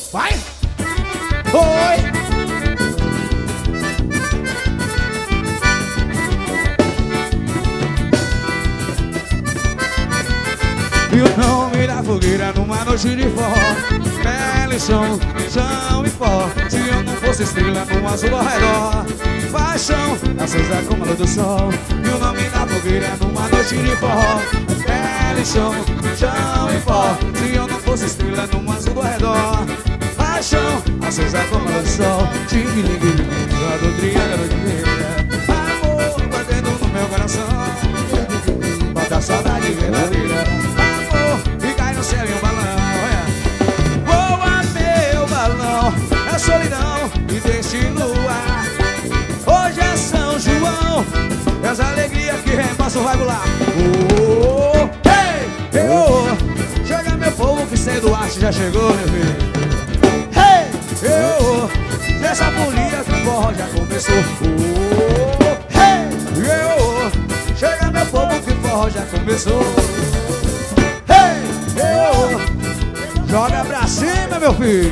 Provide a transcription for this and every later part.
Vai! Oi! E o nome da fogueira numa noite de forró, pele, chão, chão e pó. Se eu não fosse estrela no azul ao redor, paixão, acesa como a luz do sol. E o nome da fogueira numa noite de forró, pele, chão, chão e pó. Se eu não fosse estrela no azul ao redor, paixão, acesa como a luz do sol. Tig-lig-lig, a do triângulo de vida, amor batendo no meu coração, bota a saudade verdadeira. E cai no céu em um balão, voa meu balão, é solidão e deixe no ar. Hoje é São João, e as alegrias que repassam vai pular. Oh, hey, oh, chega meu povo que cedo arte já chegou, meu filho. Hey, oh, essa folia que o forró já começou. Oh, hey, oh, chega meu povo que o forró já começou. Joga pra cima, meu filho.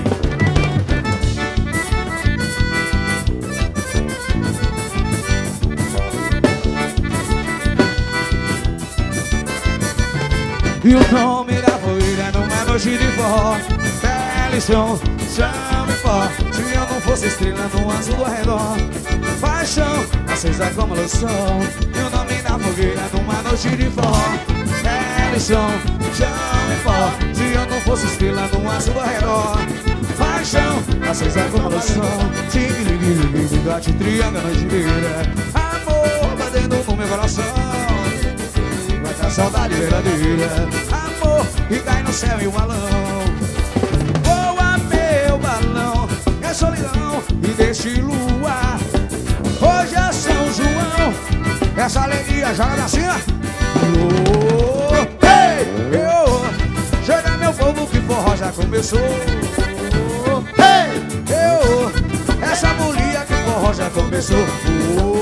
E o nome da fogueira numa noite de forró, pele, chão, chão e pó. Se eu não fosse estrela no azul ao redor, paixão, acesa como a luz do sol. E o nome da fogueira numa noite de forró, pele, chão, chão e pó. Se eu não fosse estrela no azul ao redor, paixão, acesa como a luz do sol. Tig-lig-lig, bigode, triângulo, noite inteira, amor batendo no meu coração, vai dar saudade verdadeira. Amor que cai no céu em um balão, voa meu balão, é solidão e deixe luar. Hoje é São João, essa alegria joga pra cima. Oh, hey, oh, chega meu povo que forró já começou. Hey, oh, essa folia que forró já começou. Oh,